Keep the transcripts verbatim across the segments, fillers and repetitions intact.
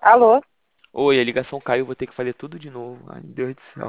Alô? Oi, a ligação caiu, vou ter que fazer tudo de novo. Ai, meu Deus do céu.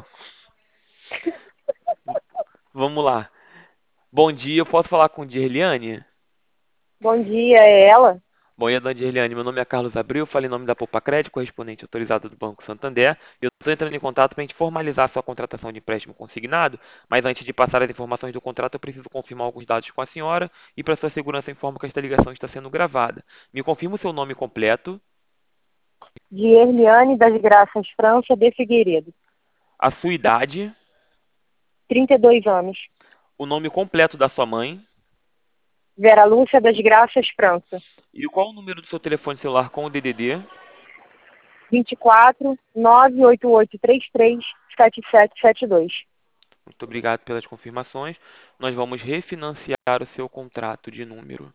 Vamos lá. Bom dia, eu posso falar com Dirliane? Bom dia, é ela? Bom dia, dona Dirliane. Meu nome é Carlos Abreu, falei em nome da Poupa Crédito, correspondente autorizado do Banco Santander. Eu estou entrando em contato para a gente formalizar a sua contratação de empréstimo consignado, mas antes de passar as informações do contrato, eu preciso confirmar alguns dados com a senhora e, para sua segurança, informo que esta ligação está sendo gravada. Me confirma o seu nome completo, De Hermiane das Graças França de Figueiredo. a sua idade, trinta e dois anos. o nome completo da sua mãe Vera Lúcia das Graças França. e qual o número do seu telefone celular com o D D D. vinte e quatro, nove oito oito três três, sete sete sete dois. Muito obrigado pelas confirmações. Nós vamos refinanciar o seu contrato de número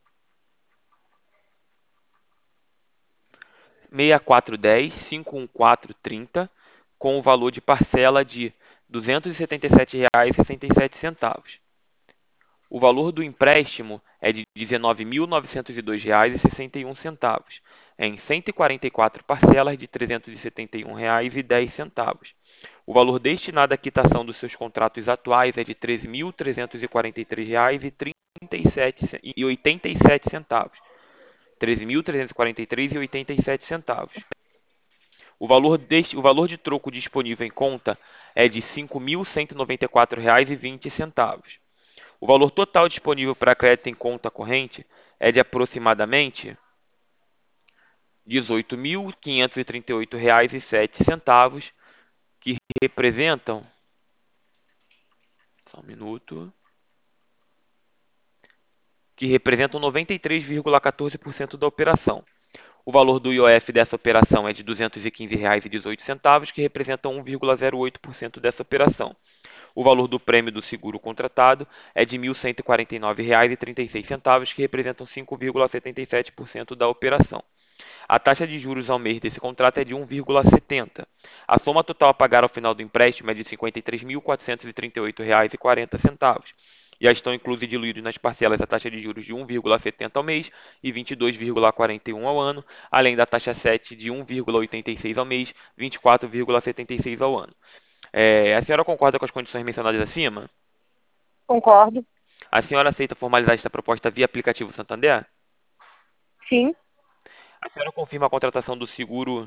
seis quatro um zero, cinco um quatro três zero, com o valor de parcela de duzentos e setenta e sete reais e sessenta e sete centavos. O valor do empréstimo é de dezenove mil novecentos e dois reais e sessenta e um centavos, em cento e quarenta e quatro parcelas de trezentos e setenta e um reais e dez centavos. O valor destinado à quitação dos seus contratos atuais é de treze mil trezentos e quarenta e três reais e oitenta e sete centavos. treze mil trezentos e quarenta e três reais e oitenta e sete centavos. O valor, deste, o valor de troco disponível em conta é de cinco mil cento e noventa e quatro reais e vinte centavos. O valor total disponível para crédito em conta corrente é de aproximadamente dezoito mil quinhentos e trinta e oito reais e sete centavos, que representam, só um minuto, que representam noventa e três vírgula quatorze por cento da operação. O valor do I O F dessa operação é de duzentos e quinze reais e dezoito centavos, que representam um vírgula zero oito por cento dessa operação. O valor do prêmio do seguro contratado é de mil cento e quarenta e nove reais e trinta e seis centavos, que representam cinco vírgula setenta e sete por cento da operação. A taxa de juros ao mês desse contrato é de um vírgula setenta por cento. A soma total a pagar ao final do empréstimo é de cinquenta e três mil quatrocentos e trinta e oito reais e quarenta centavos. Já estão inclusos e diluídos nas parcelas a taxa de juros de um vírgula setenta ao mês e vinte e dois vírgula quarenta e um ao ano, além da taxa sete de um vírgula oitenta e seis ao mês, vinte e quatro vírgula setenta e seis ao ano. É, a senhora concorda com as condições mencionadas acima? Concordo. A senhora aceita formalizar esta proposta via aplicativo Santander? Sim, A senhora confirma a contratação do seguro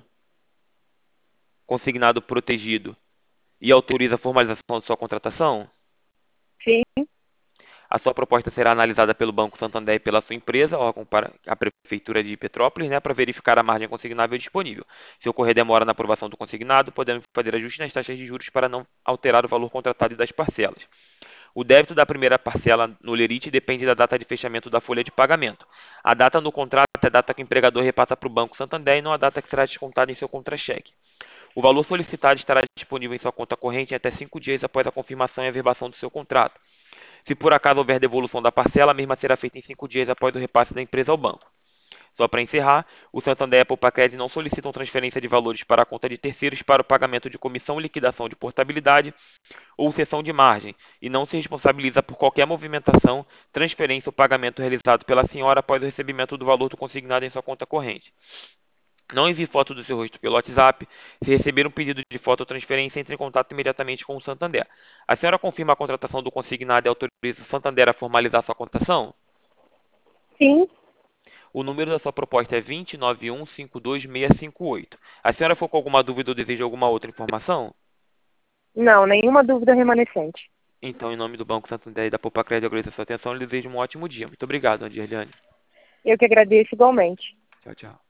consignado protegido e autoriza a formalização de sua contratação? sim, A sua proposta será analisada pelo Banco Santander e pela sua empresa, órgão para a Prefeitura de Petrópolis, né, para verificar a margem consignável disponível. Se ocorrer demora na aprovação do consignado, podemos fazer ajustes nas taxas de juros para não alterar o valor contratado e das parcelas. O débito da primeira parcela no lerite depende da data de fechamento da folha de pagamento. A data no contrato é a data que o empregador repassa para o Banco Santander e não a data que será descontada em seu contra-cheque. O valor solicitado estará disponível em sua conta corrente em até cinco dias após a confirmação e averbação do seu contrato. Se por acaso houver devolução da parcela, a mesma será feita em cinco dias após o repasse da empresa ao banco. Só para encerrar, o Santander e a Poupa-Crédito não solicitam transferência de valores para a conta de terceiros para o pagamento de comissão, liquidação de portabilidade ou cessão de margem, e não se responsabiliza por qualquer movimentação, transferência ou pagamento realizado pela senhora após o recebimento do valor do consignado em sua conta corrente. Não envie foto do seu rosto pelo WhatsApp. Se receber um pedido de foto ou transferência, entre em contato imediatamente com o Santander. A senhora confirma a contratação do consignado e autoriza o Santander a formalizar sua contratação? sim. O número da sua proposta é dois nove um cinco dois seis cinco oito. A senhora ficou com alguma dúvida ou deseja alguma outra informação? Não, nenhuma dúvida remanescente. Então, em nome do Banco Santander e da Poupa Crédito, eu agradeço a sua atenção e lhe desejo um ótimo dia. Muito obrigado, Andirliane. Eu que agradeço igualmente. Tchau, tchau.